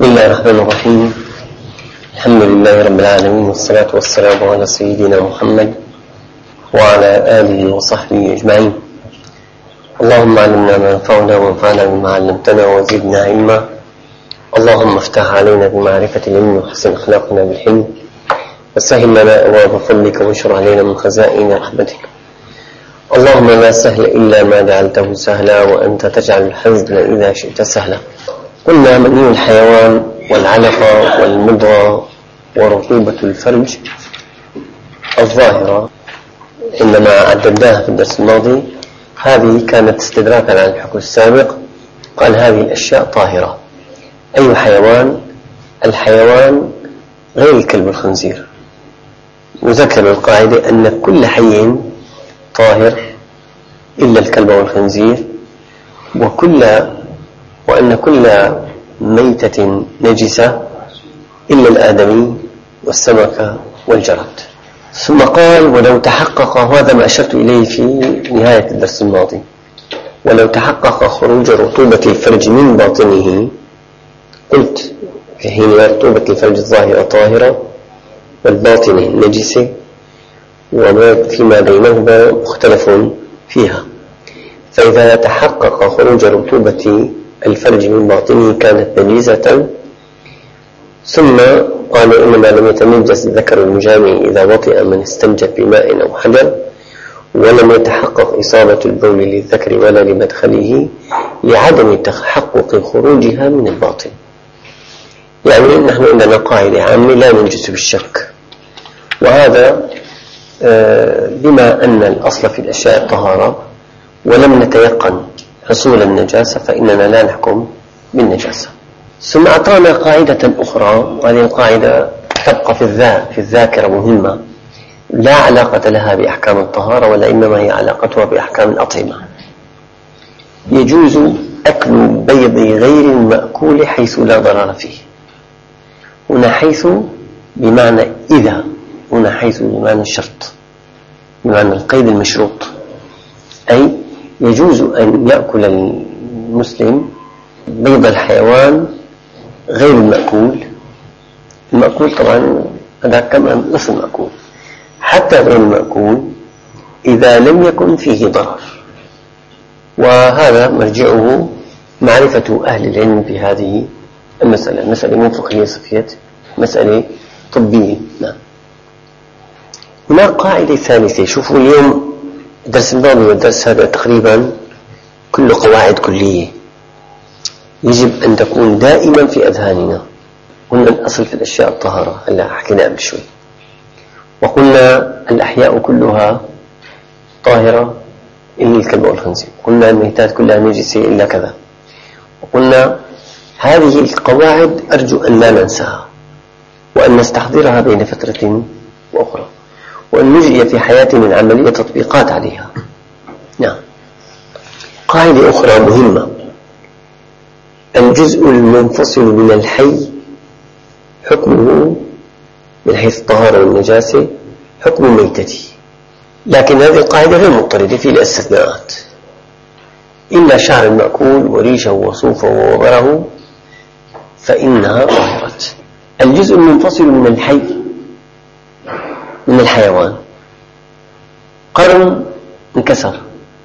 بسم الله الرحمن الرحيم. الحمد لله رب العالمين، والصلاة والسلام على سيدنا محمد وعلى آله وصحبه أجمعين. اللهم علمنا ما ينفعنا وانفعنا بما علمتنا وزدنا علما. اللهم افتح علينا بمعرفة العلم وحسن أخلاقنا بالحلم، وسهل لنا أبواب فضلك واشرح علينا من خزائن رحمتك. اللهم لا سهل إلا ما جعلته سهلا، وأنت تجعل الحزن إذا شئت سهلا. قلنا مني الحيوان والعلقة والمضغة ورطوبة الفرج الظاهرة إنما عددناها في الدرس الماضي. هذه كانت استدراكا على الحكم السابق. قال هذه الأشياء طاهرة. أي حيوان؟ الحيوان غير الكلب والخنزير. وذكر القاعدة أن كل حي طاهر إلا الكلب والخنزير، وأن كل ميتة نجسة إلا الآدمي والسمكة والجراد. ثم قال ولو تحقق، وهذا ما أشرت إليه في نهاية الدرس الماضي، ولو تحقق خروج رطوبة الفرج من باطنه. قلت في حين رطوبة الفرج الظاهرة طاهرة والباطنة نجسة، وما فيما بينهما مختلف فيها. فإذا تحقق خروج رطوبة الفرج من باطنه كانت نجسة. ثم قالوا إنما لم يتنجس الذكر المجامع إذا وطئ من استنجد بماء أو حجر، ولم يتحقق إصابة البول للذكر ولا لمدخله لعدم تحقق خروجها من الباطن. يعني نحن عندنا قاعدة عامة لا ننجس بالشك، وهذا بما أن الأصل في الأشياء الطهارة ولم نتيقن حصول النجاسة فإننا لا نحكم بالنجاسة. ثم أعطانا قاعدة أخرى، وهذه القاعدة تبقى في الذاكرة مهمة، لا علاقة لها بأحكام الطهارة، ولا إنما هي علاقتها بأحكام الأطعمة. يجوز أكل بيض غير المأكول حيث لا ضرر فيه. هنا حيث بمعنى إذا، هنا حيث بمعنى الشرط، بمعنى القيد المشروط. أي يجوز أن يأكل المسلم بيض الحيوان غير المأكول. المأكول طبعا هذا كمان نفس المأكول، حتى غير المأكول إذا لم يكن فيه ضرر. وهذا مرجعه معرفة أهل العلم في هذه المسألة. مسألة مو فقهية صفية، مسألة طبية. نعم. هناك قاعدة ثالثة. شوفوا اليوم الدرس الماضي والدرس هذا تقريبا كله قواعد كلية يجب أن تكون دائما في أذهاننا. قلنا الأصل في الأشياء الطهارة، هلا حكينا قبل شوي، وقلنا الأحياء كلها طاهرة إلا الكلب والخنزير، قلنا الميتات كلها نجسة إلا كذا. وقلنا هذه القواعد أرجو أن لا ننساها، وأن نستحضرها بين فترة وأخرى، وأن نجري في حياتنا من عملية تطبيقات عليها. نعم. قاعدة أخرى مهمة: الجزء المنفصل من الحي حكمه من حيث الطهارة والنجاسة حكم ميتته. لكن هذه القاعدة غير مضطردة في الاستثناءات، إلا شعر المأكول وريشه وصوفه ووبره فإنها طاهرة. الجزء المنفصل من الحي من الحيوان، قرن انكسر،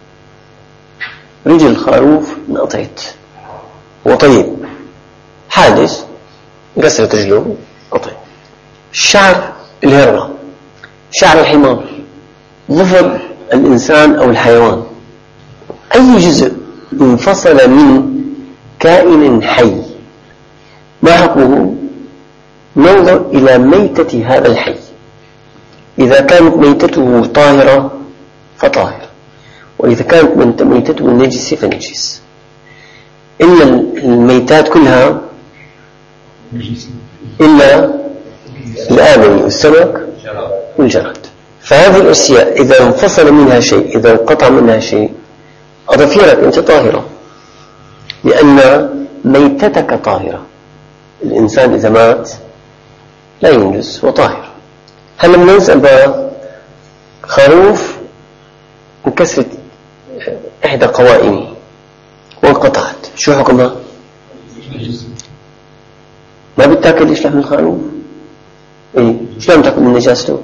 رجل الخروف انقطعت، وطيب حادث انكسرت رجله قطع، شعر الهرة، شعر الحمار، ظفر الإنسان أو الحيوان، أي جزء انفصل من كائن حي ما حكمه؟ ننظر إلى ميتة هذا الحي. إذا كانت ميتته طاهرة فطاهر، وإذا كانت ميتته نجسة فنجس. إلا الميتات كلها إلا الآدمي والسمك والجراد. فهذه الأشياء إذا انفصل منها شيء، إذا انقطع منها شيء، أضفيرك أنت طاهرة، لأن ميتتك طاهرة. الإنسان إذا مات لا ينجس وطاهر. هل لما نسأل خروف انكسرت إحدى قوائمه وانقطعت، شو حكمها؟ ما بتاكل ليش لحم الخروف؟ إيه شلون تاكل من نجاسته؟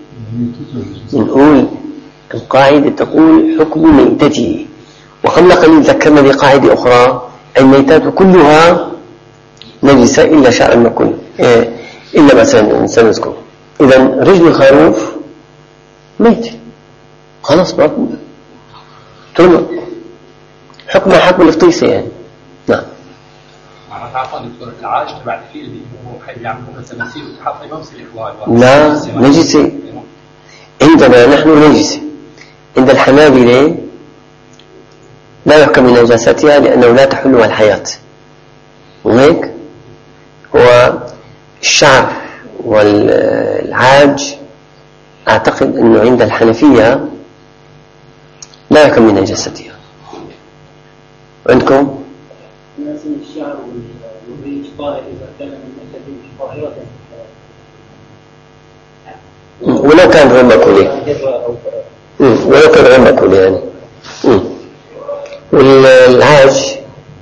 نقول القاعدة تقول حكم ميتته، وقبل قليل ذكرنا بقاعدة أخرى الميتات كلها نجسة إلا شعر المأكول، إلا مثلا سنذكر إذا رجل الخروف ميت خلاص ما ترمى حكمها حكم الفطيسة يعني. نعم. أنا تعرفان دكتور العاج تبع الفيل اللي هو حي يعمل تماثيل وتحط ما بصير إخوان. لا نجسة عندنا نحن نجسة، عند الحنابلة لا يحكم من نجاستها لأنه لا تحلها الحياة، وهيك هو الشعر والعاج أعتقد أنه عند الحنفية لا يحكم من نجاستها. عندكم؟ الشعر والريش طاهر إذا كان من الريش طاهرة ولو كان غير مأكول، ولو كان غير مأكول يعني. والعاج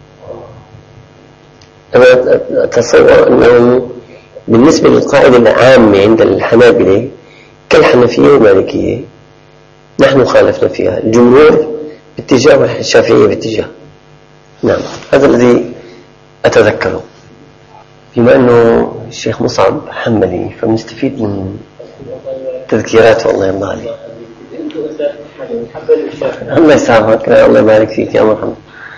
أنا أتصور أنه بالنسبة للقاعدة العامة عند الحنابلة كالحنفية والمالكية نحن خالفنا فيها، الجمهور باتجاه والشافعية باتجاه. نعم هذا الذي أتذكره. بما أنه الشيخ مصعب حنبلي فبنستفيد من تذكيراته الله يرضى عليه. الله يسامحك الله يبارك فيك يا محمد.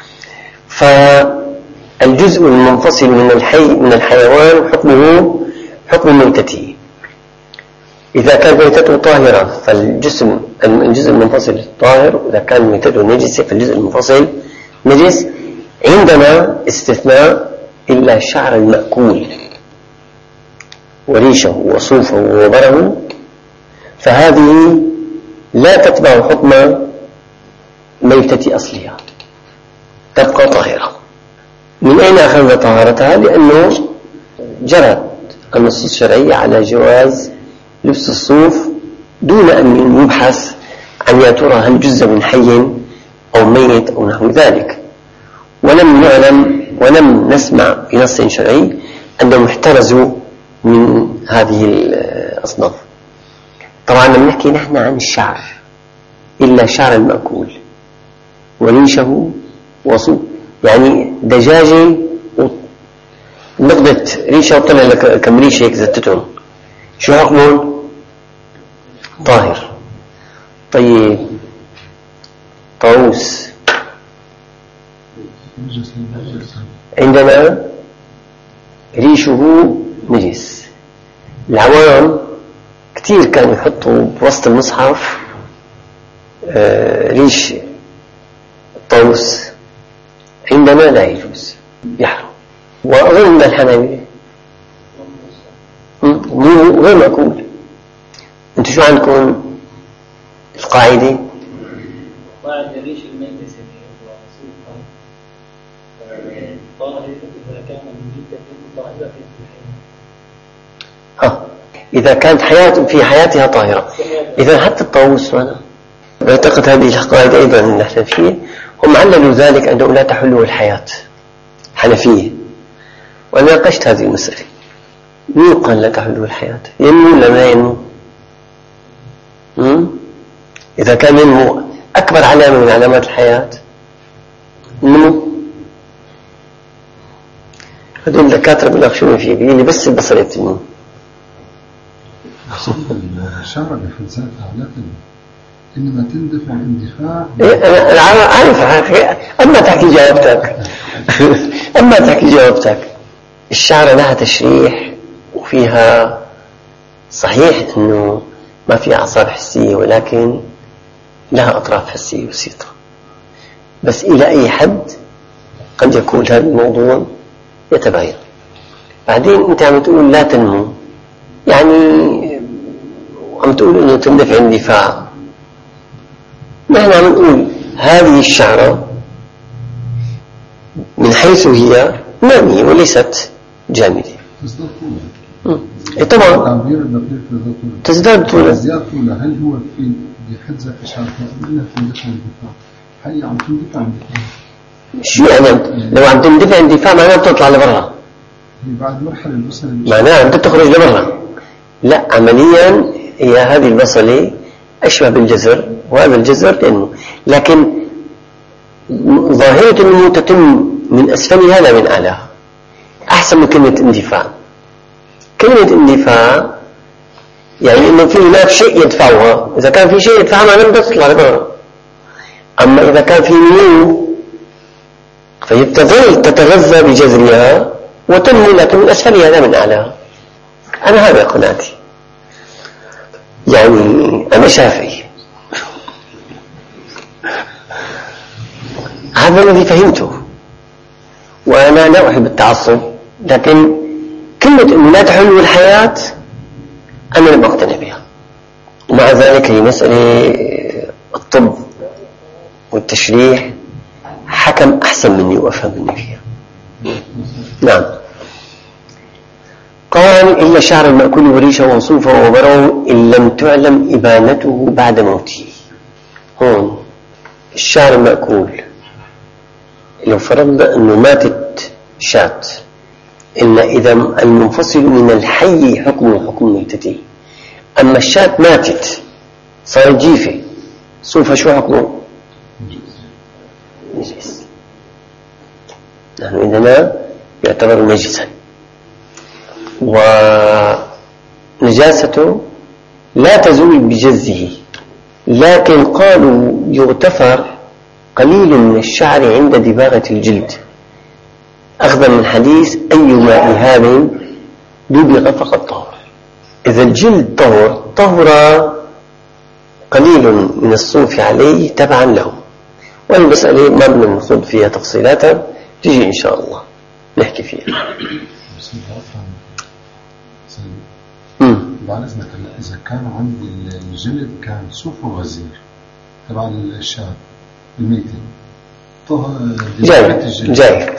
فالجزء المنفصل من الحيوان حكمه حكم ميتته. إذا كان ميتته طاهرة فالجزء المنفصل طاهر، إذا كان ميتته نجسة فالجزء المنفصل نجس. عندنا استثناء إلا شعر المأكول وريشه وصوفه ووبره، فهذه لا تتبع حكم ميتة أصلها، تبقى طاهرة. من أين أخذنا طهارتها؟ لأنه جرت النصوص الشرعية على جواز لبس الصوف دون أن يبحث عن يا ترى هل جزء من حي أو ميت أو نحو ذلك، ولم نعلم ولم نسمع في نص شرعي أنهم احترزوا من هذه الأصناف. طبعا لما نحكي نحن عن الشعر إلا شعر المأكول وريشه وصوف، يعني دجاجة نقضت ريشه وطلع لك كم ريشه هيك زتتهم، شو حكمهم؟ طاهر. طيب طاووس عندنا ريشه نجس. العوام كتير كانوا يحطوا بوسط المصحف ريش الطاووس، عندنا لا يجوز يحرم. وأظن من الحنابلة غير مأكول. انتوا شو عندكم القاعدة؟ قاعدة ريش الميت طاهر إذا كان من جدة طاهرة إذا كانت في حياتها طاهرة. إذا حتى الطاووس أعتقد هذه القاعدة أيضا الحنفية هم عللوا ذلك أنه لا تحله الحياة حنفية، وأنا ناقشت هذه المسألة. مين قال لا تحله الحياة؟ ينمو ولا ما ينمو؟ إذا كان ينمو أكبر علامة من علامات الحياة النمو. هذول الدكاترة بيناقشون فيه بيقول لي بس البصر يتنمو. الشرع بحد ذاتها لا تنمو، إنما تندفع اندفاع. أنا عارف أما تحكي جوابتك الشعر لها تشريح وفيها صحيح أنه ما فيها أعصاب حسية، ولكن لها أطراف حسية بسيطة. بس إلى أي حد قد يكون هذا الموضوع يتباين. بعدين أنت عم تقول لا تنمو، يعني عم تقول أنه تندفع اندفاع. نحن عم نقول هذه الشعرة من حيث هي نامية وليست جامدة. طبعا تزداد طولا. هل هو في بحد ذات الشعر ولا في اندفاع اندفاع؟ هي عم تندفع اندفاع. شو يعني لو عم تندفع اندفاع معناها بتطلع لبرا. بعد مرحلة البصلة معناها أنت تخرج لبرا. لا، عمليا هي هذه البصلة أشبه بالجزر، وهذا الجزر ينمو، لكن ظاهرة النمو تتم من أسفلها لا من أعلاها. أحسن من كلمة اندفاع. كلمة اندفاع يعني إنه في هناك شيء يدفعها، إذا كان في شيء يدفعها معناه بدها تطلع لبرا. أما إذا كان في نمو فهي تظل تتغذى بجذرها وتنمو، لكن من أسفلها لا من أعلاها. أنا هذا قناعتي، يعني أنا شافعي، هذا الذي فهمته. وأنا لا أحب التعصب، لكن كلمة أنه لا تحل الحياة أنا لم أقتنع بها. ومع ذلك هي مسألة الطب والتشريح حكم أحسن مني وأفهم مني فيها. نعم. قال إلا شعر المأكول وريشه وصوفه وبره إن لم تعلم إبانته بعد موته. هون الشعر المأكول لو فرضنا أنه ماتت شاة، إن إذا المنفصل من الحي حكم ميتته. أما الشاة ماتت صارت جيفة، صوفها شو حكمه؟ نجس. نحن عندنا يعتبر نجسا، ونجاسته لا تزول بجزه، لكن قالوا يغتفر قليل من الشعر عند دباغة الجلد، أخذا من حديث أيما إهاب دبغ فقد طهر. إذا الجلد طهر قليل من الصوف عليه تبعا له. والمسألة ما بدنا نخوض فيها تفصيلاتها، تجي إن شاء الله نحكي فيها. بعد إذنك، إذا كان عندي الجلد كان صوفه غزير تبع الشاب الميتة جاي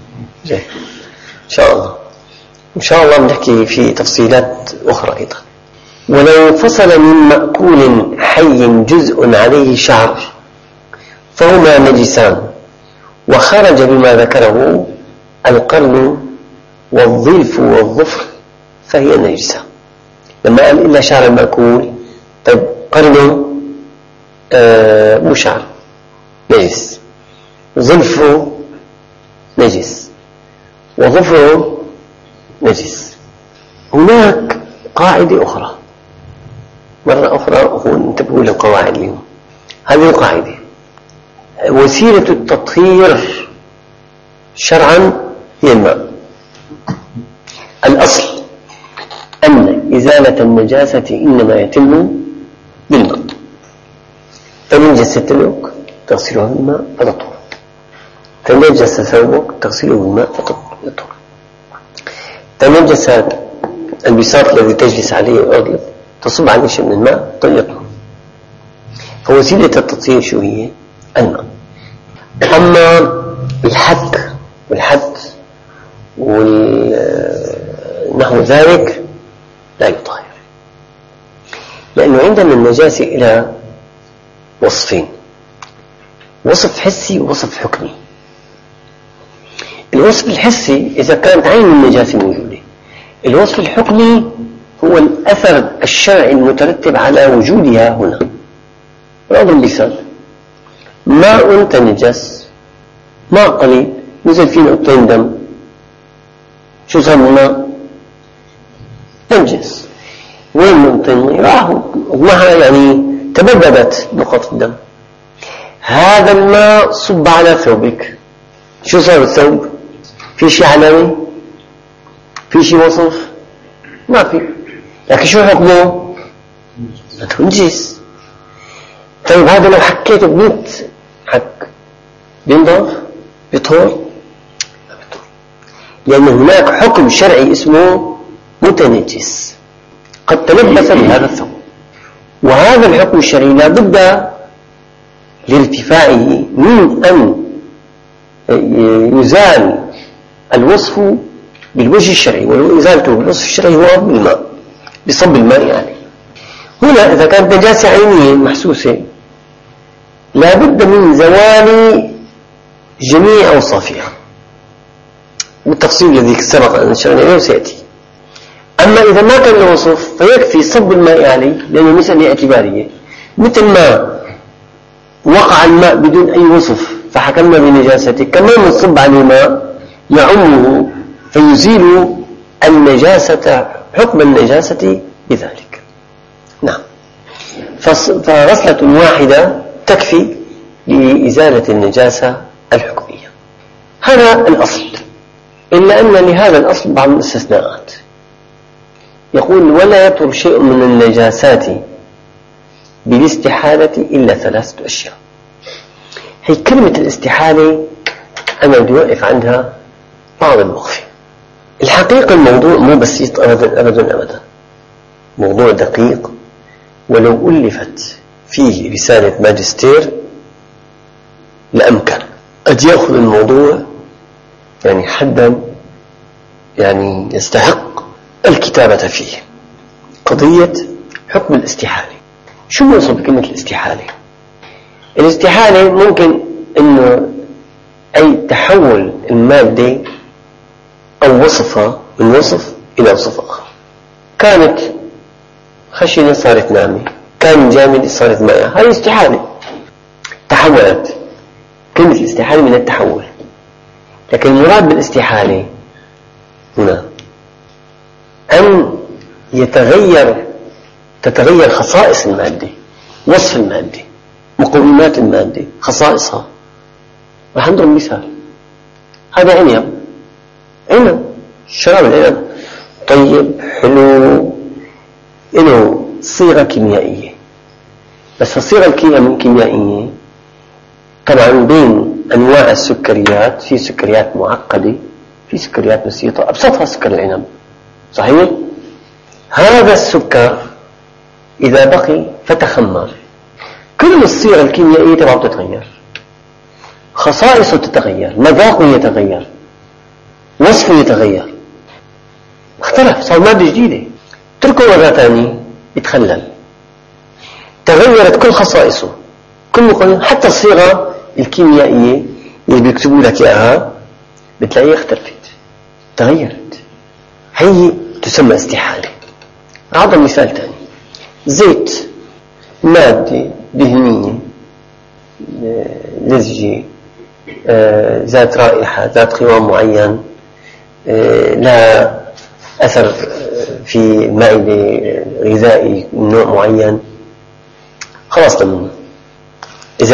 إن شاء الله بنحكي في تفصيلات أخرى أيضا. ولو فصل من مأكول حي جزء عليه شعر فهما نجسان، وخرج بما ذكره القرن والظلف والظفر فهي نجسة. لما قال إلا شعر المأكول، طيب قرنه مو شعر نجس، ظلفه نجس، وظفره نجس. هناك قاعدة أخرى، مرة أخرى انتبهوا للقواعد اليوم. هذه القاعدة وسيلة التطهير شرعا هي الماء. الأصل أن إزالة النجاسة إنما يتم بالماء. فنجس ثوبك تغسله بالماء فتطهر، تنجس ثوبك تغسله بالماء فتطهر، تنجس البساط الذي تجلس عليه الأرض تصب عليه شيء من الماء يطهر. فوسيلة التطهير شو هي؟ الماء. أما الحك والحد ونحو ذلك لا يطهر، لأنه عندنا النجاسة إلى وصفين: وصف حسي ووصف حكمي. الوصف الحسي إذا كانت عين النجاسة موجودة. الوصف الحكمي هو الأثر الشرعي المترتب على وجودها هنا. نضرب مثال: ماء تنجس، ماء قليل نزل فيه نقطتين دم، شو صار الماء؟ تنجس. وين نقطتين؟ راحوا ومعها يعني تبددت نقط الدم. هذا الماء صب على ثوبك، شو صار الثوب؟ في شيء علامة؟ في شيء وصف؟ ما في، لكن شو حكمه؟ تنجس. طيب هذا لو حكيته بميت حك بينضاف؟ بيطهر؟ لا بيطهر، لأن هناك حكم شرعي اسمه متنجس قد تلبس بهذا الثوب، وهذا الحكم الشرعي لا بد لارتفاعه من أن يزال الوصف بالوجه الشرعي، وإزالته بالوصف الشرعي هو بالماء، بصب الماء يعني. هنا إذا كانت نجاسة عينية محسوسة لا بد من زوال جميع أوصافها، بالتفصيل الذي سبق أن أشرنا إليه وسيأتي. أما إذا ما كان له وصف فيكفي صب الماء عليه، لأنه مسألة اعتبارية. مثل ما وقع الماء بدون أي وصف فحكمنا بنجاسته، كمان نصب عليه ماء يعمه فيزيل النجاسة حكم النجاسة بذلك. نعم. فغسلة واحدة تكفي لإزالة النجاسة الحكمية. هذا الأصل، إلا أن لهذا الأصل بعض الاستثناءات. يقول: ولا يطهر شيء من النجاسات بالاستحالة إلا 3 أشياء. هي كلمة الاستحالة أنا بدي أوقف عندها بعض الوقفة. الحقيقة الموضوع مو بسيط أبدا أبدا أبدا، موضوع دقيق، ولو ألفت فيه رسالة ماجستير لأمكن قد يأخذ الموضوع يعني حدا يعني يستحق الكتابة فيه. قضية حكم الاستحالة. شو نقصد بكلمة الاستحالة؟ الاستحالة ممكن إنه أي تحول المادة أو وصفها من وصف إلى وصف آخر. كانت خشنة صارت ناعمة، كان جامد صارت مائعة، هذه استحالة، تحولت. كلمة الاستحالة من التحول. لكن المراد بالاستحالة هنا أن تتغير خصائص المادة، وصف المادة، مقومات المادة، خصائصها. راح نضرب مثال. هذا عنب، شراب العنب طيب حلو، له صيغة كيميائية، بس الصيغة الكيميائية طبعا بين أنواع السكريات، في سكريات معقدة، في سكريات بسيطة، أبسطها سكر العنب، صحيح؟ هذا السكر إذا بقي فتخمر، كل الصيغة الكيميائية تبعه تتغير، خصائصه تتغير، مذاقه يتغير، وصفه يتغير، اختلف، صار مادة جديدة. تركه مرة ثانية يتخلل، تغيرت كل خصائصه، كل مقومات، حتى الصيغة الكيميائية اللي بيكتبوا لك إياها بتلاقيها اختلفت، تغيرت. هي تسمى استحالة. أعطى مثال ثاني. زيت مادة دهنية لزجة ذات رائحة، ذات قوام معين، لها أثر في معدة غذائي من نوع معين، خلاص منه. إذا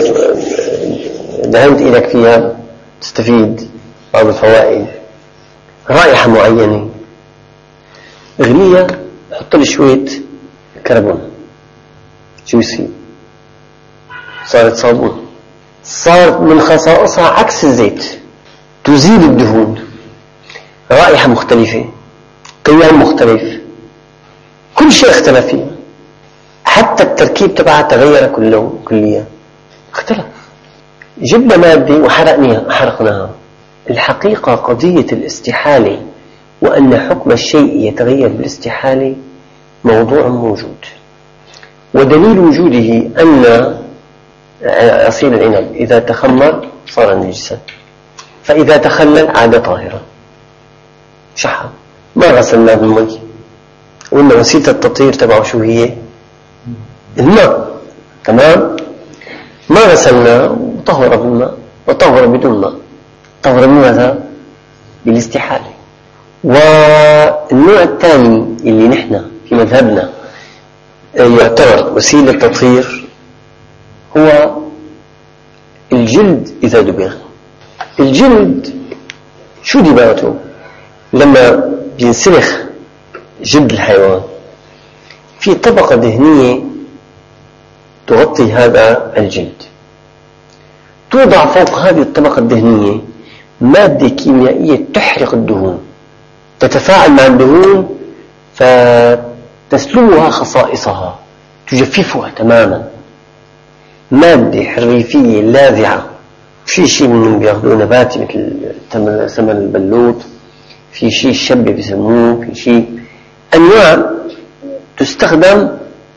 دهنت إيدك فيها تستفيد بعض الفوائد. رائحة معينة اغليها، حط لي شوية كربون، شو يصير؟ صارت صابون. صارت من خصائصها عكس الزيت، تزيل الدهون، رائحة مختلفة، قيام مختلف، كل شيء اختلف فيها، حتى التركيب تبعها تغير كليا، اختلف. جبنا مادة وحرقناها. الحقيقة قضية الاستحالة وأن حكم الشيء يتغير بالاستحالة موضوع موجود، ودليل وجوده أن عصير العنب إذا تخمر صار نجسا، فإذا تخلل عاد طاهرا. شحا ما غسلناه بالمي، وإن وسيلة التطهير تبعه شو هي؟ الماء، تمام؟ ما غسلناه وطهر بالماء، وطهر بدون ماء. طهر بماذا؟ بالاستحالة. والنوع الثاني اللي نحن في مذهبنا يعتبر وسيلة تطهير هو الجلد إذا دبغ. الجلد شو دباغته؟ لما بينسلخ جلد الحيوان في طبقة دهنية تغطي هذا الجلد، توضع فوق هذه الطبقة الدهنية مادة كيميائية تحرق الدهون، تتفاعل مع الدهون فتسلبها خصائصها، تجففها تماما. مادة حريفية لاذعة، في شيء منهم بياخذوه نباتي مثل ثمن البلوط، في شيء الشبة بيسموه، في شيء أنواع تستخدم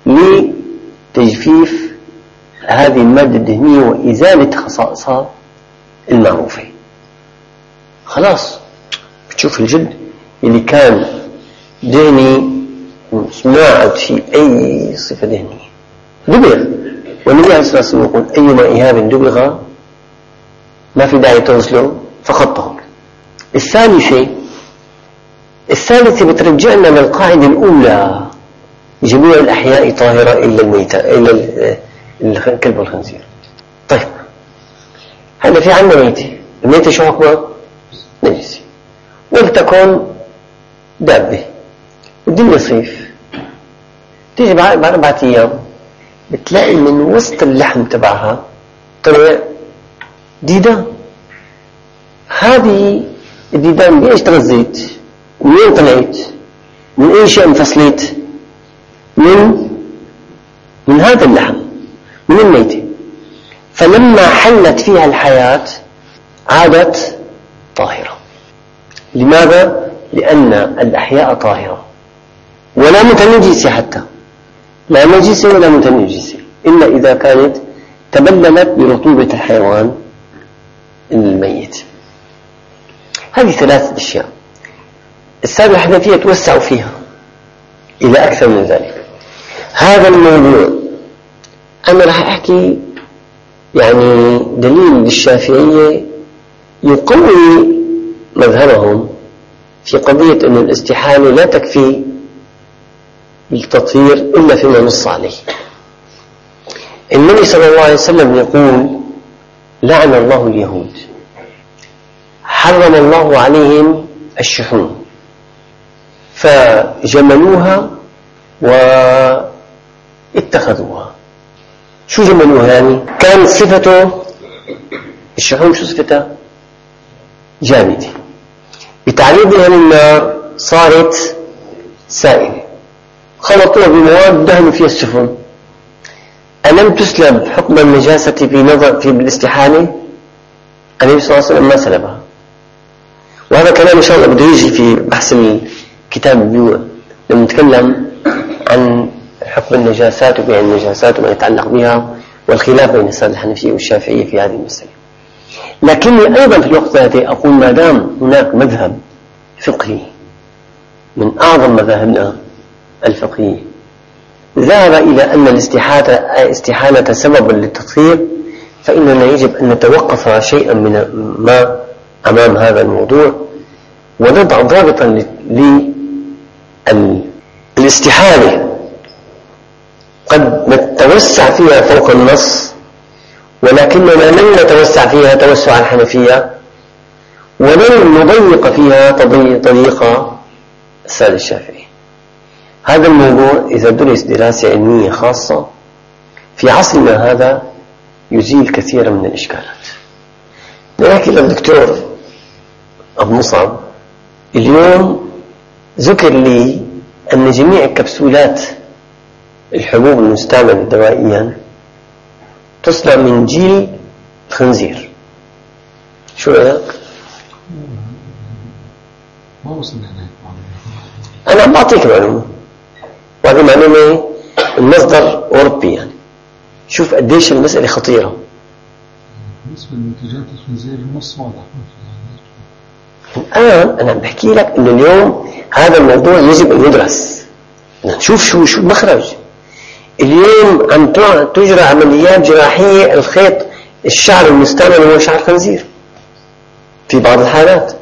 لتجفيف هذه المادة الدهنية وإزالة خصائصها المعروفة. خلاص تشوف الجلد اللي كان دهني ما عاد في أي صفة دهنية دبغ، والنبي عليه الصلاة والسلام يقول أيما إهاب دبغ ما في داعي تغسله فقط طهر. الثالثة بترجعنا للقاعدة الأولى جميع الأحياء طاهرة إلا الميتة إلا الكلب والخنزير. طيب هذا في عنا ميتة، الميتة شو حكمها؟ نجسة، ولتكن دابة والدنيا صيف، تيجي بعد 4 أيام بتلاقي من وسط اللحم تبعها طلع ديدان. هذه الديدان بإيش تغذيت؟ ومين طلعت؟ من أي شيء انفصلت؟ من هذا اللحم، من الميتة. فلما حلت فيها الحياة عادت طاهرة. لماذا؟ لأن الأحياء طاهرة ولا متنجسة، حتى لا نجسة ولا متنجسة إلا إذا كانت تبللت برطوبة الحيوان الميت. هذه 3 أشياء. السابع الحنفية توسعوا فيها إلى أكثر من ذلك. هذا الموضوع أنا راح أحكي يعني دليل للشافعية يقوي مذهبهم في قضية أن الاستحالة لا تكفي للتطهير إلا فيما نص عليه. النبي صلى الله عليه وسلم يقول لعن الله اليهود، حرم الله عليهم الشحوم فجملوها واتخذوها. شو جملوها يعني؟ كان صفته الشحوم شو صفتها؟ جامدة، بتعريضها للنار صارت سائلة، خلطوها بمواد دهنوا فيها السفن. ألم تسلب حكم النجاسة في بالاستحالة؟ النبي صلى الله عليه وسلم ما سلبها. وهذا كلام إن شاء الله بده يجي في بحث الكتاب البيوع لما نتكلم عن حكم النجاسات وبيع النجاسات وما يتعلق بها والخلاف بين السادة الحنفية والشافعية في هذه المسألة. لكني أيضا في الوقت ذاته أقول ما دام هناك مذهب فقهي من أعظم مذاهبنا الفقهية ذهب إلى أن الاستحالة سبب للتطهير، فإننا يجب أن نتوقف شيئا من ما أمام هذا الموضوع ونضع ضابطا للاستحالة قد نتوسع فيها فوق النص، ولكننا لن نتوسع فيها توسع الحنفية ولن نضيق فيها تضييق السادة الشافعي. هذا الموضوع إذا درس دراسة علمية خاصة في عصرنا هذا يزيل كثيرا من الإشكالات. نحكي للدكتور أبو مصعب اليوم ذكر لي أن جميع كبسولات الحبوب المستعملة دوائيا تصنع من جيل خنزير. شو رأيك؟ ما وصلنا إليه. أنا عم بعطيك معلومة، وهذه معلومة المصدر أوروبي يعني. شوف قديش المسألة خطيرة. بالنسبة لمنتجات الخنزير النص واضح. الآن أنا بحكي لك إنه اليوم هذا الموضوع يجب أن يدرس، نشوف شو المخرج. اليوم عم تجرى عمليات جراحية الخيط الشعر المستعمل هو شعر خنزير في بعض الحالات.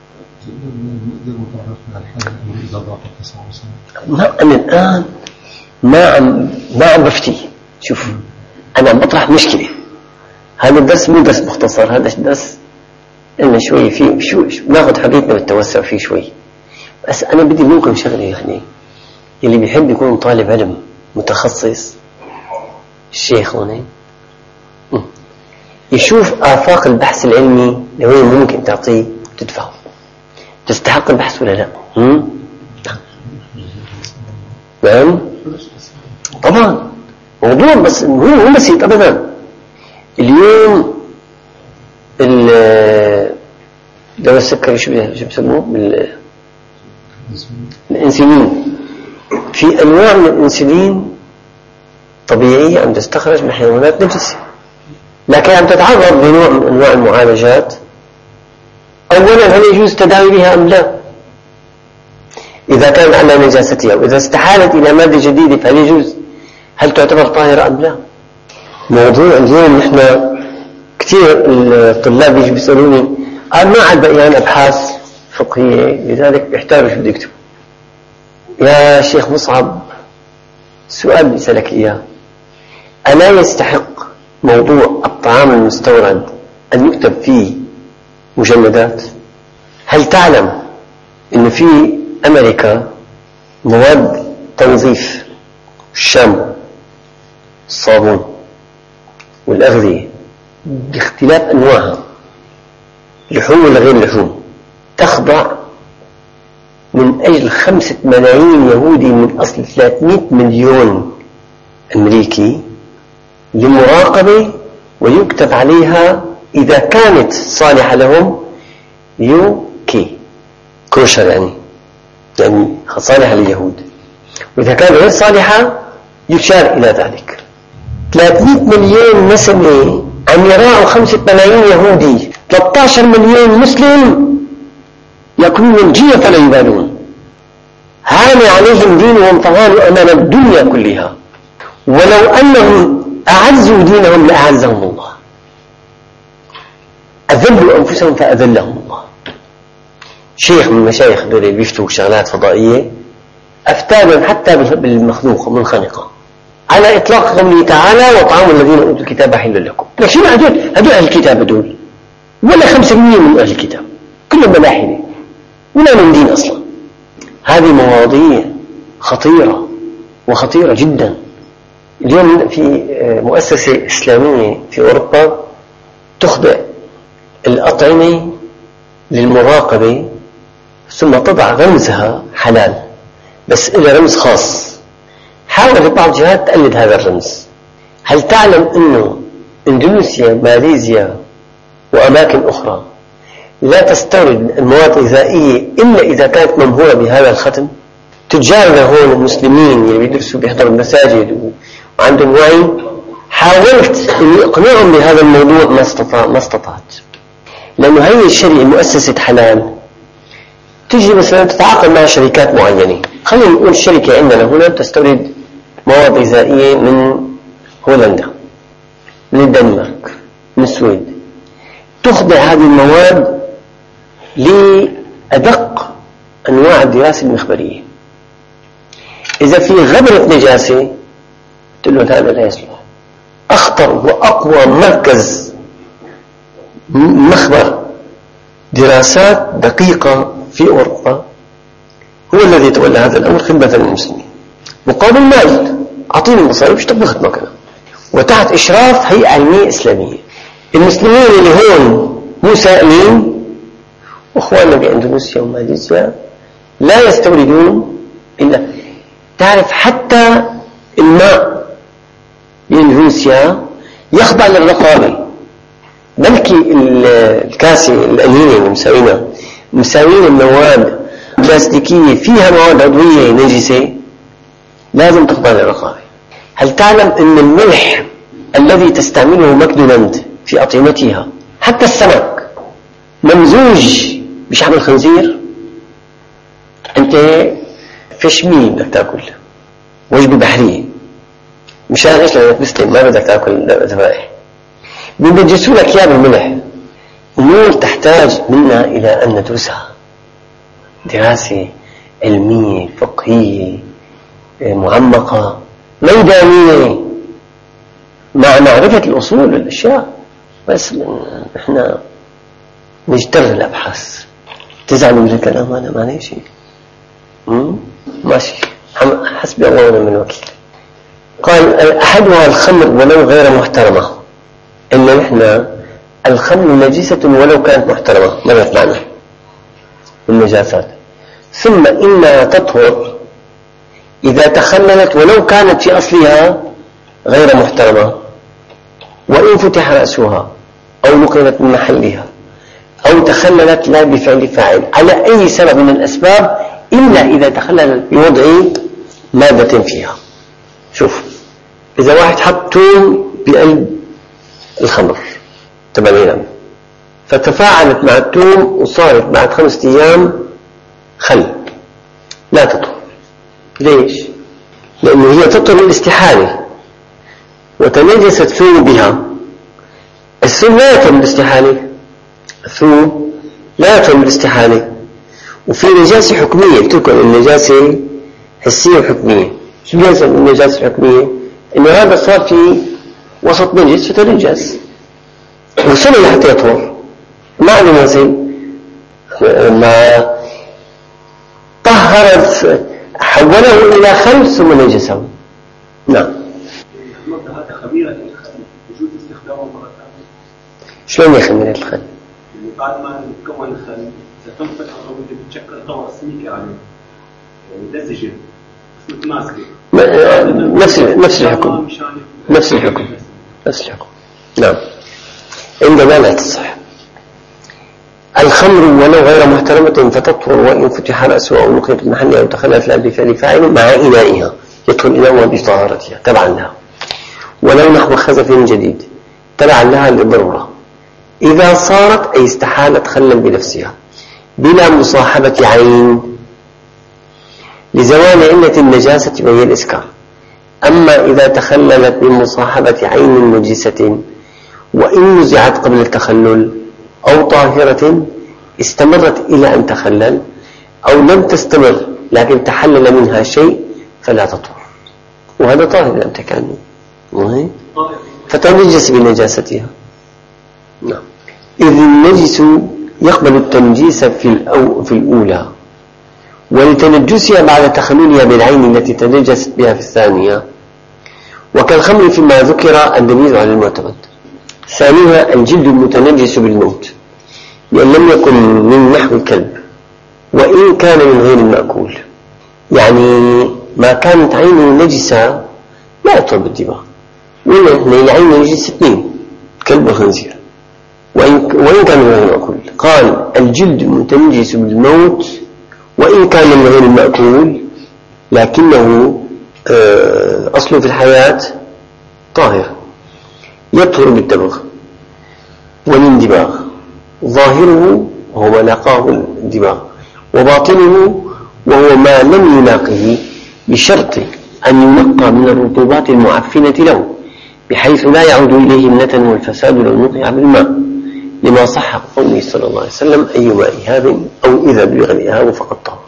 أنا الآن ما عم بفتي. شوف أنا عم بطرح مشكلة. هذا الدرس مو درس مختصر، هذا درس إنه شوي فيه شو ناخذ حريتنا بالتوسع فيه شوي. بس أنا بدي منكم شغلة يعني اللي بيحب يكون طالب علم متخصص الشيخ هون يشوف آفاق البحث العلمي لوين ممكن تعطيه تدفعه. تستحق البحث ولا لا؟ نعم طبعا موضوع بس مو بسيط أبدا. اليوم دواء السكري شو بسموه الانسولين. في أنواع من الانسولين طبيعية عم تستخرج من حيوانات نجسة، لكن عم تتعرض لنوع من أنواع المعالجات أولا هل يجوز التداوي بها أم لا؟ إذا كان على نجاستها، وإذا استحالت إلى مادة جديدة فهل يجوز؟ هل تعتبر طاهرة أم لا؟ موضوع اليوم نحن كثير الطلاب يجوا بيسألوني قال ما عاد بقيان أبحاث فقهية لذلك بيحتاجوا شو بده يكتبوا. يا شيخ مصعب سؤال بيسألك إياه، ألا يستحق موضوع الطعام المستورد أن يكتب فيه مجلدات؟ هل تعلم أن في أمريكا مواد تنظيف الشامبو الصابون والأغذية باختلاف أنواعها لحوم ولا غير لحوم تخضع من أجل 5 ملايين يهودي من أصل 300 مليون أمريكي لمراقبة، ويكتب عليها إذا كانت صالحة لهم يوكي كوشر يعني صالحة لليهود، وإذا كانت غير صالحة يشار إلى ذلك. 300 مليون نسمة عم يراعوا 5 ملايين يهودي، 13 مليون مسلم يأكلون الجية فلا يبالون، هان عليهم دينهم فهانوا أمام الدنيا كلها، ولو أنهم أعزوا دينهم لأعزهم الله، أذلوا أنفسهم فأذلهم الله. شيخ من مشايخ دول اللي بيفتوا شغلات فضائية أفتاهم حتى بالمخلوق منخنقة على إطلاق قوله تعالى وطعام الذين أوتوا الكتاب حل لكم. لكن شو هدول أهل الكتاب دول ولا 5% من أهل الكتاب، كلهم ملاحدة ولا من دين أصلا. هذه مواضيع خطيرة وخطيرة جدا. اليوم في مؤسسة إسلامية في أوروبا تخضع الأطعمة للمراقبة ثم تضع رمزها حلال بس إلى رمز خاص. حاولت بعض الجهات تقلد هذا الرمز. هل تعلم أنه إندونيسيا ماليزيا وأماكن أخرى لا تستورد المواد الغذائية إلا إذا كانت ممهورة بهذا الختم؟ تجارنا هون المسلمين اللي بيدرسوا بيحضروا المساجد وعندهم وعي، حاولت أن أقنعهم بهذا الموضوع ما استطعت، لأنه هي الشركة مؤسسة حلال تجي مثلا تتعاقد مع شركات معينة. خلينا نقول الشركة عندنا هنا تستورد مواد غذائية من هولندا من الدنمارك من السويد، تخضع هذه المواد لأدق أنواع الدراسة المخبرية. إذا في غبرة نجاسة تقول له هذا لا يصلح. أخطر وأقوى مركز مخبر دراسات دقيقة في أوروبا هو الذي يتولى هذا الأمر خدمة للمسلمين مقابل مال، أعطيني المصاريف اشتغل خدمة كذا وتحت إشراف هيئة علمية إسلامية. المسلمين اللي هون مسائلين وأخواننا بإندونيسيا وماليزيا لا يستوردون إلا تعرف حتى الماء بإندونيسيا يخضع للرقابة، بلكي الكاسة القليلة اللي مساوين المواد بلاستيكية فيها مواد عضوية نجسة لازم تخضع للرقابة. هل تعلم أن الملح الذي تستعمله ماكدونالد في أطعمتها حتى السمك ممزوج بشحم الخنزير؟ أنت فيش ميل بدك تأكل وجبة بحرية مشان إيش؟ لأنك مسلم ما بدك تأكل ذبائح، بينجسوا لك إياه بالملح. أمور تحتاج منا إلى أن ندرسها دراسة علمية فقهية معمقة ميدانية مع معرفة الأصول والأشياء. بس إحنا نجتر الأبحاث. تزعلوا من الكلام هذا ما شيء ماشي، حسبي الله ونعم الوكيل. قال أحدها الخمر ولو غير محترمة، إن نحن الخمر نجسة ولو كانت محترمة مرت معنا النجاسات، ثم إنها تطهر إذا تخللت ولو كانت في أصلها غير محترمة، وإن فتح رأسها أو نقلت من محلها أو تخللت لا بفعل فاعل على أي سبب من الأسباب إلا إذا تخللت بوضع مادة فيها. شوف، إذا واحد حط توم بقلب الخمر تبع العنب فتفاعلت مع الثوم وصارت بعد 5 أيام خل لا تطهر. ليش؟ لأنه هي تطهر الاستحالة وتنجست ثوم بها. الثوم لا يطهر الاستحالة، الثوم لا يطهر الاستحالة، وفي نجاسة حكمية. بتذكر النجاسة حسية وحكمية. شو لازم النجاسة الحكمية؟ إنه هذا صار في وسط نجس فتنجس وصل لحتى يطهر. معنى مثل ما طهرت حوله إلى خل ثم نجسه. نعم. المادة هذا خميرة الخل وجود استخدامه مرة ثانية. شلون يا خميرة الخل؟ يعني بعد ما نكون الخل ستنفتح أو تتشكل طبقة سميكة عليه يعني لزجة بس متماسكة. نفس الحكم. نفس الحكم. نعم. عندما لا تصح. الخمر ولو غير محترمة فتطهر وإن فتح رأسها أو نقلت المحل أو تخلت لها بفعل فاعل مع إنائها يدخل إناؤها بطهارتها تبعا لها، ولو نحو خزف جديد تبعا لها للضرورة، إذا صارت أي استحالت خلا بنفسها بلا مصاحبة عين لزوال علة النجاسة وهي الإسكار. أما إذا تخللت بمصاحبة عين نجسة وإن نزعت قبل التخلل أو طاهرة استمرت إلى أن تخلل أو لم تستمر لكن تحلل منها شيء فلا تطهر، وهذا طاهر لم تكن فتنجس بنجاستها. نعم. إذ النجس يقبل التنجيس في الأولى ولتنجسها بعد تخللها بالعين التي تنجست بها في الثانية، وكالخمر فيما ذكر الدليل على المعتمد. ثانيها الجلد المتنجس بالموت لأن لم يكن من نحو الكلب وإن كان من غير المأكول، يعني ما كانت عينه نجسة لا يطهر بالدماء، وإن العين نجسة 2 كلب وخنزير وإن كان من غير المأكول. قال الجلد المتنجس بالموت وإن كان من غير المأكول لكنه أصله في الحياة طاهر يطهر بالدبغ والاندباغ، ظاهره وهو ما لاقاه الدماغ وباطنه وهو ما لم يلاقه بشرط أن ينقى من الرطوبات المعفنة له بحيث لا يعود إليه النتن والفساد لو نقع بالماء، لما صح قوله صلى الله عليه وسلم أيما إهاب أو إذا بلغ الإهاب فقد طهر.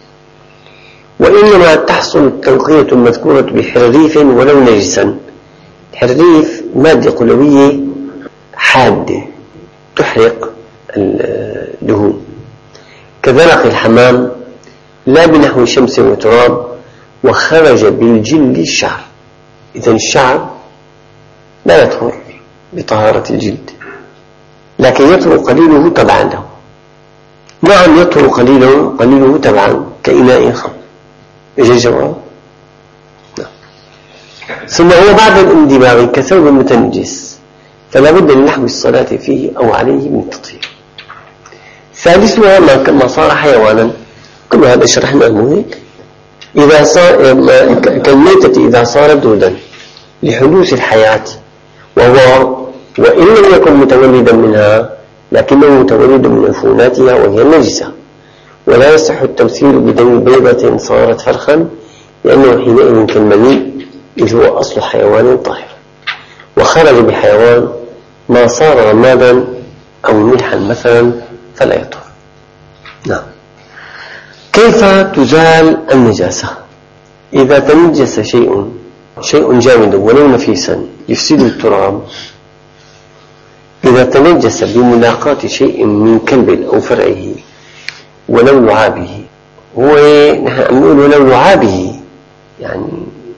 وإنما تحصل التنقية المذكورة بحريف ولو نجسا. الحريف مادة قلوية حادة تحرق الدهون كذلك الحمام لا بنحو شمس وتراب وخرج بالجلد الشعر. إذن الشعر لا يطهر بطهارة الجلد لكن يطهر قليله تبعا له. نعم يطهر قليله تبعا كإناء خمر. إيش الجواب؟ نعم. ثم هو بعد الاندباغ كثوب متنجس فلا بد من نحو الصلاة فيه أو عليه من التطهير. ثالثها ما صار حيوانا، كل هذا شرحناه هيك. إذا صار كالميتة إذا صارت دودا لحدوث الحياة وهو وإن لم يكن متولدا منها لكنه متولد من عفوناتها وهي النجسة، ولا يصح التمثيل بدم بيضة صارت فرخا لأنه حينئذ كالمني إذ هو أصل حيوان طاهر، وخرج بحيوان ما صار رمادا أو ملحا مثلا فلا يطهر. نعم. كيف تزال النجاسة؟ إذا تنجس شيء جامد ولو نفيسا يفسد التراب، إذا تنجس بملاقاة شيء من كلب أو فرعه ولو لعابه، هو نحن نقول ولو لعابه يعني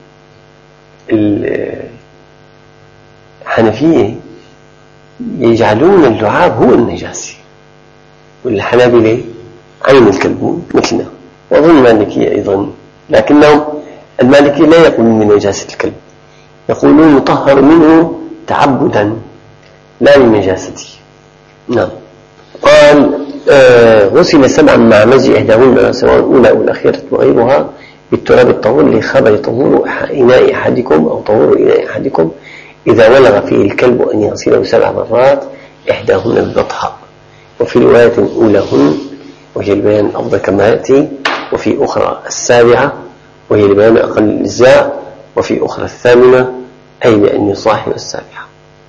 الحنفية يجعلون اللعاب هو النجاسة والحنابلة عين الكلب مثلنا، وأظن المالكية أيضا، لكنهم المالكية لا يقولون من نجاسة الكلب، يقولون مطهر منه تعبدا لا من نجاسته. نعم. قال غسل 7 مع مزج إحداهن سواء الأولى أو الأخيرة وغيرها بالتراب الطهور لخبر طهور إناء أحدكم أو طهور إناء أحدكم إذا ولغ فيه الكلب أن يغسله 7 مرات إحداهن بالبطحاء وفي رواية أولاهن وهي البيان الأفضل كما يأتي، وفي أخرى السابعة وهي البيان أقل الإجزاء، وفي أخرى الثامنة أي لأن يصاحب السابعة.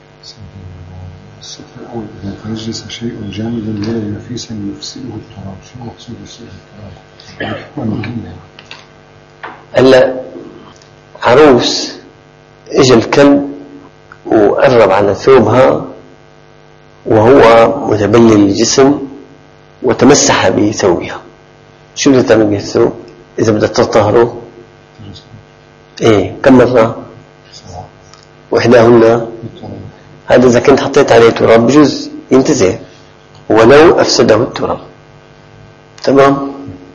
يقول إذا تنجس شيء جامدا ولا نفيسا يفسده التراب، شو مقصود يفسده التراب؟ هلا عروس اجى الكلب وقرب على ثوبها وهو متبلل الجسم وتمسح بثوبها، شو بدها تعمل بالثوب إذا بدها تطهره؟ إيه كم مرة؟ وإحداهن هذا إذا كنت حطيت عليه تراب بجوز ينتزع ولو أفسده التراب. تمام.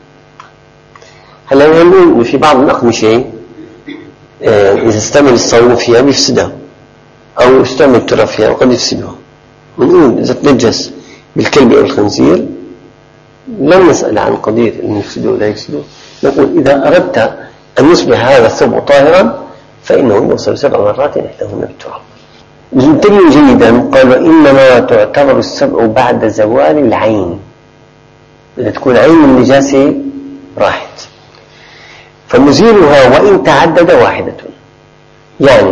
هلا نقول في بعض الأقمشة إذا استعمل الصابون فيها بيفسدها أو استعمل التراب فيها وقد يفسدها. نقول إذا تنجس بالكلب أو الخنزير لم نسأل عن قضية أن يفسده ولا يفسده، نقول إذا أردت أن يصبح هذا الثوب طاهرا فإنه يوصل 7 مرات إحداهن بالتراب. انتبهوا جيدا، قال إنما تعتبر السبع بعد زوال العين، إذا تكون عين النجاسة راحت، فمزيلها وإن تعدد واحدة، يعني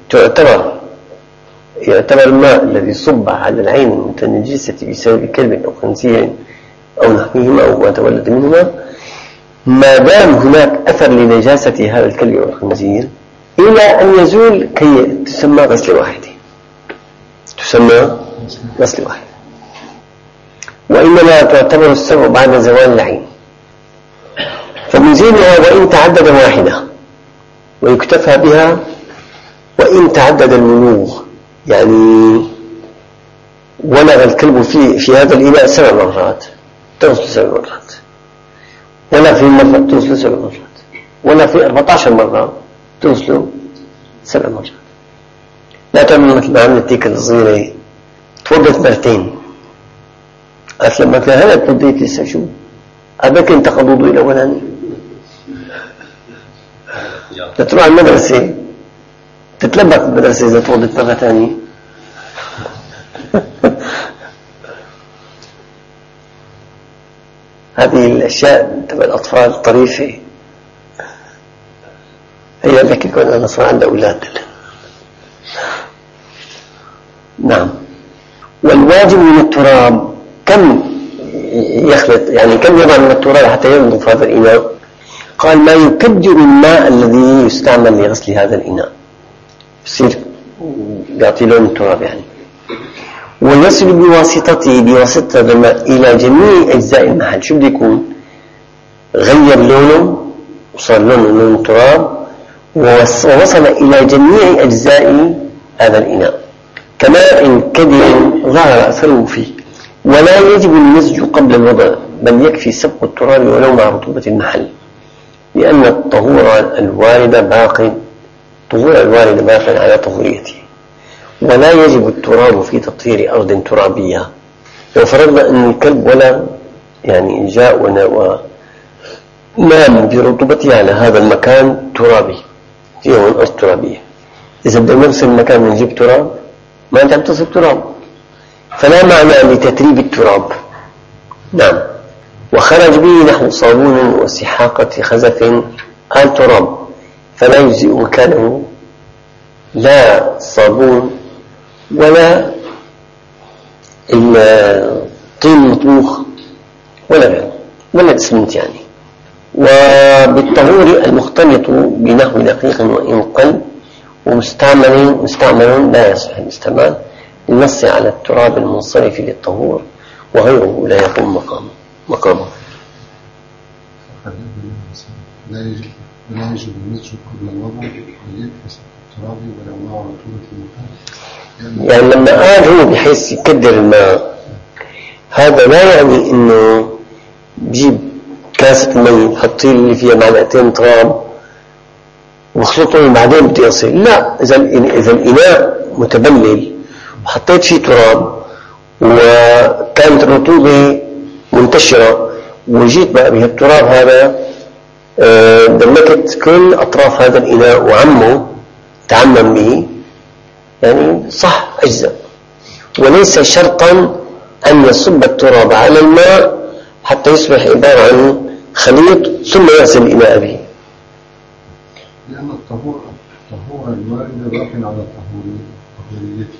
يعتبر الماء الذي صب على العين المتنجسة بسبب كلب أو خنزير أو نحوهما أو ما تولد منهما، ما دام هناك أثر لنجاسة هذا الكلب أو الخنزير إلى أن يزول كي تسمى غسل واحدة، تسمى غسل واحد. وإنما تعتبر السبع بعد زوال العين، فمزيلها وإن تعدد واحدة ويكتفى بها وإن تعدد الولوغ، يعني ولغ الكلب في هذا الإناء 7 مرات تغسل 7 مرات، ولا في مرة تغسل 7 مرات، ولا في 14 مرة تغسل 7 مرات. لا تعمل مثل ما عملت تيك الصغيرة توضت مرتين، قالت لما كان هلا توضيت لسه شو أباك انت قضوض إلى ولاني تروح المدرسة تتلبك بالمدرسة إذا توضت مرة ثانية. هذه الأشياء تبع الأطفال الطريفة هي لك يكون أنا صار عندي أولاد. نعم. والواجب من التراب كم يخلط، يعني كم يضع من التراب حتى ينظف هذا الإناء؟ قال ما يكدر الماء الذي يستعمل لغسل هذا الإناء، يصير يعطي لون التراب يعني، ويصل بواسطة الماء إلى جميع أجزاء المحل. شو بده يكون؟ غير لونه وصار لونه لون التراب ووصل إلى جميع أجزاء هذا الإناء، كما إن كدر ظهر أثره فيه. ولا يجب المزج قبل الوضع، بل يكفي سبق التراب ولو مع رطوبة المحل، لأن الطهور الوارد باق على طهوريته. ولا يجب التراب في تطهير أرض ترابية. لو فرضنا أن الكلب ولا يعني جاء ونام برطوبته على هذا المكان ترابي، فيه أرض ترابية، إذا بدنا نغسل المكان ونجيب تراب ما أنت بتصب تراب، فلا معنى لتتريب التراب. نعم. وخرج به نحو صابون وسحاقة خزف آل تراب، فلا يجزئ مكانه لا صابون ولا الطين المطبوخ ولا غيره ولا الاسمنت يعني. وبالطهور المختلط بنحو دقيق وإن قل ومستعمل لا يصح الاستعمال، للنص على التراب المنصرف للطهور وغيره لا يقوم مقامه. لا يجب المزج قبل الوضع ويكفي سبق التراب ولو مع رطوبة المكان. يعني لما قال هو بحيث يكدر الماء، هذا لا يعني انه بجيب كاسة مي حطي اللي فيها معلقتين تراب واخلطهم بعدين بدي اصل، لا. اذا الاناء متبلل وحطيت فيه تراب وكانت الرطوبة منتشرة وجيت بقى بهالتراب هذا دمكت كل أطراف هذا الإناء وعمه تعمم به، يعني صح أجزاء، وليس شرطا أن يصب التراب على الماء حتى يصبح عبارة عن خليط ثم يغسل الإناء به. لأن الطهور الوارد باق على طهوريته.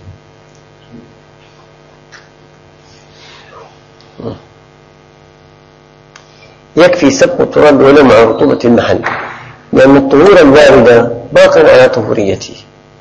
يكفي سبق التراب ولو مع رطوبة المحل، لأن الطهور الواردة باق على طهوريته.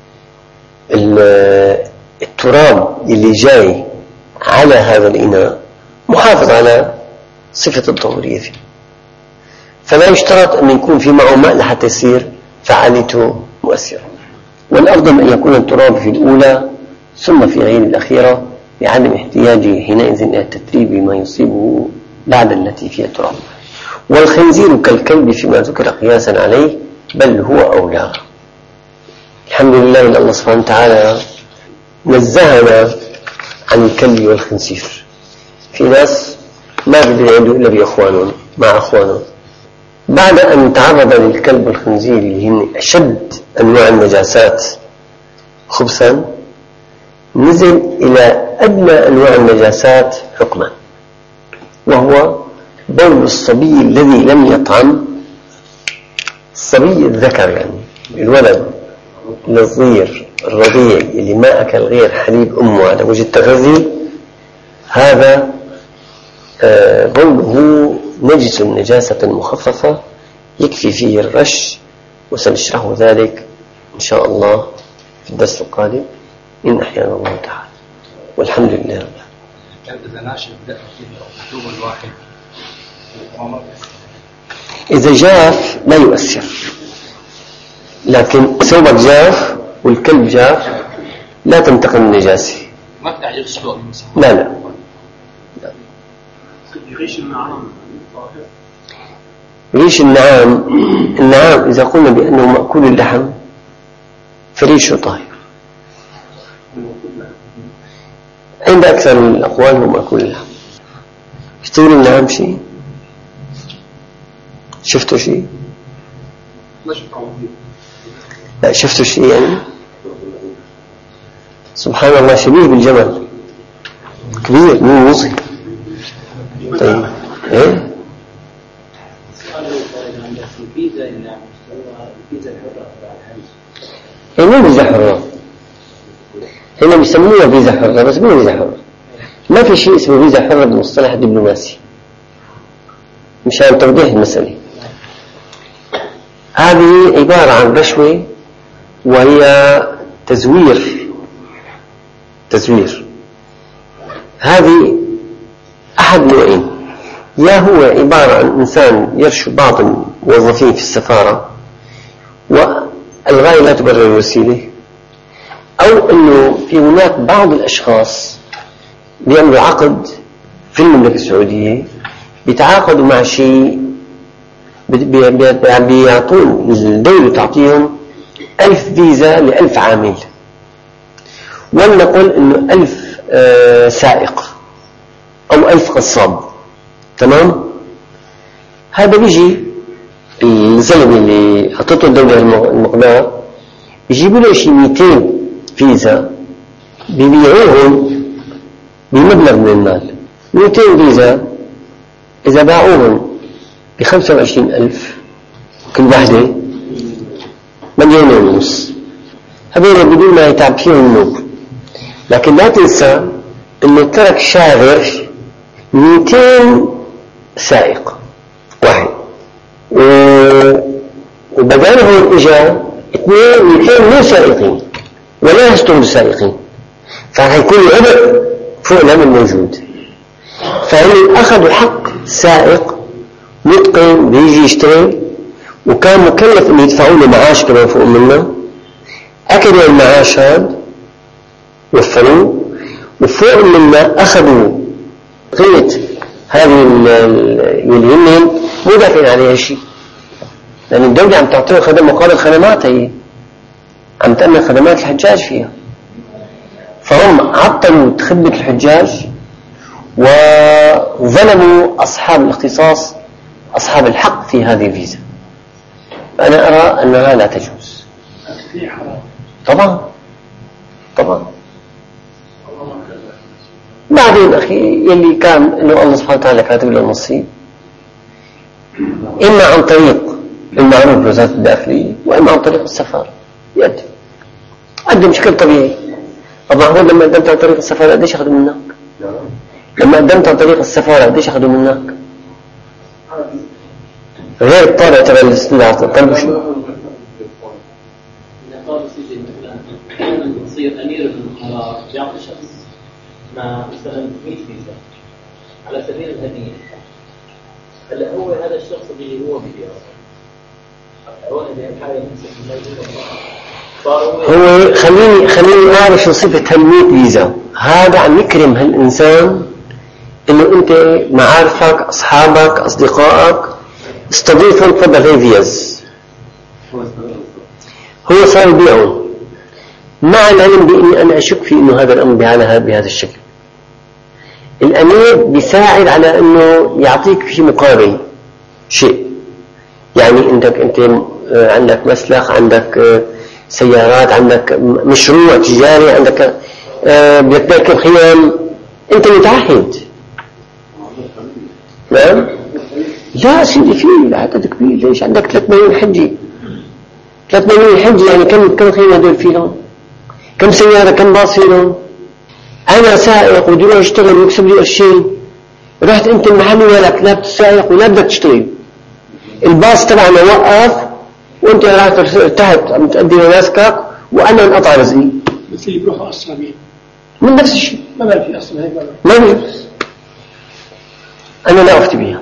التراب اللي جاي على هذا الإناء محافظ على صفة الطهورية فيه، فلا يشترط أن يكون في معه ماء لحتى يصير فعاليته مؤثرة. والأفضل أن يكون التراب في الأولى ثم في غير الأخيرة، لعدم احتياجه حينئذ إلى التتريب ما يصيبه بعد التي فيها التراب. والخنزير كالكلب فيما ذكر قياسا عليه، بل هو أولى. الحمد لله أن الله سبحانه وتعالى نزهنا عن الكلب والخنزير. في ناس ما بيقدروا يعدوا إلا بإخوانهم مع أخوانهم، بعد أن تعرض للكلب والخنزير اللي هن أشد أنواع النجاسات خبثا، نزل إلى أدنى أنواع النجاسات حكما، وهو بول الصبي الذي لم يطعم، الصبي الذكر يعني الولد الصغير الرضيع اللي ما أكل غير حليب أمه على وجه التغذي، هذا بوله نجس نجاسة مخففة يكفي فيه الرش، وسنشرح ذلك إن شاء الله في الدرس القادم إن أحيانا الله تعالى، والحمد لله. إذا ناشف بدأ فيه الواحد إذا جاف لا يؤثر، لكن ثوبك جاف والكلب جاف لا تنتقل النجاسة. ما بدأ يغسله لا يغيش النعام. ريش النعام إذا قلنا بأنه مأكول اللحم فريشه طاهر عند أكثر من الأقوال، هو مأكول اللحم. اشتري النعام شيء؟ شفتوا شيء؟ لا شفتوا شيء يعني؟ سبحان الله، شبيه بالجمل، كبير مو وصي. طيب ايه؟ مو فيزا حرة، هنا بيسموها فيزا حرة بس مو فيزا حرة. ما في شيء اسمه فيزا حرة بالمصطلح الدبلوماسي، مشان توضيح المسألة. هذه عبارة عن رشوة، وهي تزوير. هذه أحد نوعين، يا هو عبارة عن إنسان يرشو بعض الموظفين في السفارة والغاية لا تبرر الوسيلة، أو أنه في هناك بعض الأشخاص بيعملوا عقد في المملكة السعودية، بيتعاقدوا مع شيء بيعطون الدولة تعطيهم 1000 فيزا ل1000 عامل، ولنقل أنه 1000 سائق أو 1000 قصاب، تمام؟ هذا بيجي الزلمة اللي حطته الدولة المقدار بيجيبوا له شيء 200 فيزا، بيبيعوهم بمبلغ من المال. 200 فيزا إذا باعوهم ب25,000 كل واحدة 1,500,000، هذول بدون ما يتعب فيهم النوب. لكن لا تنسى انه ترك شاغر 200 سائق واحد، وبدالهم اجا 200 مو سائقين ولا يستر بالسائقين، فهيكون عبء فوق العمل موجود. فهم اخذوا حق سائق متقن بيجي يشتغل، وكان مكلف انه يدفعوا له معاش كمان فوق منه، اكلوا المعاش هذا وفروه، وفوق منا أخذوا قيمة هذه اللي هن مو دافعين عليها شيء، لأن الدولة عم تعطيه خدمة مقابل خدمات، هي عم تأمن خدمات الحجاج فيها، فهم عطلوا خدمة الحجاج وظلموا أصحاب الاختصاص، أصحاب الحق في هذه الفيزا. فأنا أرى أنها لا تجوز. طبعا بعدين أخي يلي كان إنه الله سبحانه وتعالى كاتب له النصيب، إما عن طريق المعروف بوزارة الداخلية وإما عن طريق السفارة قدم بشكل طبيعي. طبعا هو لما قدمت عن طريق السفارة قديش أخذوا منك؟ لما قدمت عن طريق السفارة قديش أخذوا منك؟ غير الطابع تبع الاستوداع طلبوا شو؟ قالوا سيدي مثلا يصير امير بالامراء يعطي شخص ما مثلا 100 فيزا على سبيل الهديه. هلا هو هذا الشخص اللي هو بده هو الحاله هو خليني اعرف شو صفه ال100 فيزا. هذا عم يكرم هالانسان انه انت معارفك اصحابك اصدقائك استضيفهم، تفضل هي فيز. هو صار يبيعهم مع العلم باني انا اشك في انه هذا الامر بهذا الشكل. الامير بيساعد على انه يعطيك في مقابل شيء، يعني انت عندك مسلخ، عندك سيارات، عندك مشروع تجاري، عندك بدك تركب خيام، انت متعهد. نعم لا سيدي في عدد كبير. ليش عندك 3 مليون حجي؟ 3 مليون حجي يعني كم خيمة هدول فيهم؟ كم سيارة، كم باص فيهم؟ أنا سائق ودي أروح أشتغل ويكسب لي قرشين، رحت أنت المحل مالك لا بتسائق ولا بدك تشتغل، الباص تبعنا وقف وأنت راح ارتحت عم تأدي مناسكك وأنا انقطع رزقي. بس اللي بروحوا أسرع من نفس الشيء ما بقى في أصلا هيك ما بيجوز. أنا لا أفتي بها.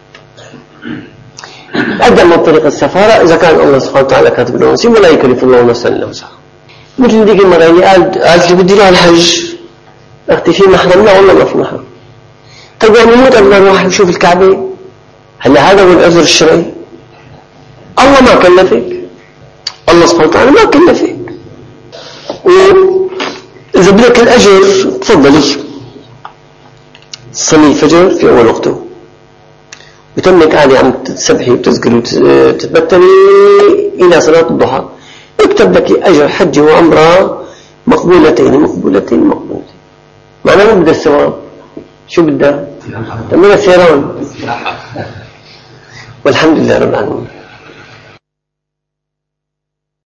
قدم من طريق السفارة إذا كان الله سبحانه وتعالى كاتب له نصيب ولا يكلف الله نفسا إلا وسعها. مثل ذيك المرة اللي قالت لي بدي اروح الحج، أختي في محرم؟ لا والله ما في محرم. طيب يعني مو قبل أروح أشوف الكعبة؟ هلا هذا هو العذر الشرعي. الله ما كلفك، الله سبحانه وتعالى ما كلفك، وإذا بدك الأجر تفضلي صلي الفجر في أول وقته وتمك قاعدة عم تسبحي وتذكري وتتبتلي إلى صلاة الضحى، اكتب لك أجر حج وعمرة مقبولتين. معناه مو بدها الثواب، شو بدها؟ تعملها ثيران. والحمد لله رب العالمين.